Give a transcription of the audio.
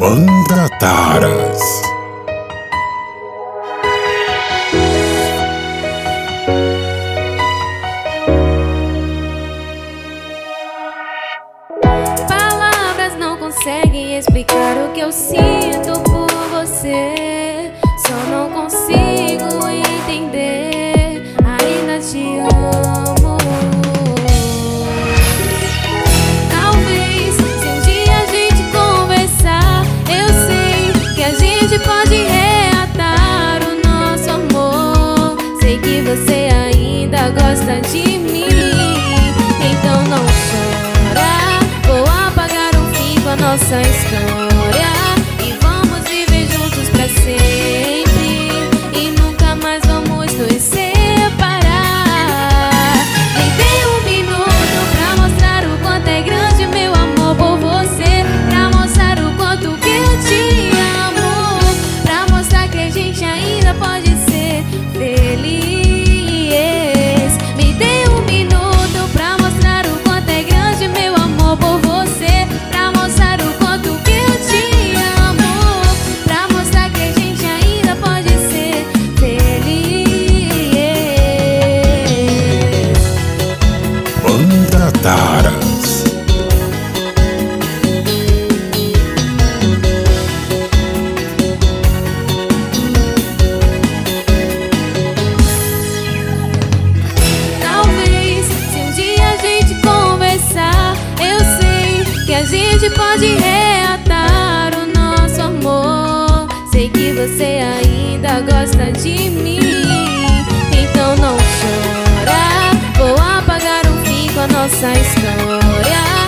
Banda Taras. Palavras não conseguem explicar o que eu sinto por você. Só não consigo entender, ainda te amo. Talvez se um dia a gente conversar, eu sei que a gente pode reatar o nosso amor. Sei que você ainda gosta de mim, então não chora. Vou apagar um fim com a nossa história e vamos viver juntos pra sempre. E nunca mais vamos nos separar. Me dê um minuto pra mostrar o quanto é grande meu amor por você, pra mostrar o quanto que eu te amo, pra mostrar que a gente ainda pode ser feliz. Me dê um minuto pra mostrar o quanto é grande meu amor por você, pra mostrar o quanto que eu te amo, pra mostrar que a gente ainda pode ser feliz. Banda Taras. Talvez se um dia a gente conversar, eu sei que a gente pode reatar o nosso amor. Sei que você ainda gosta de mim, então não chora. Vou apagar um fim com a nossa história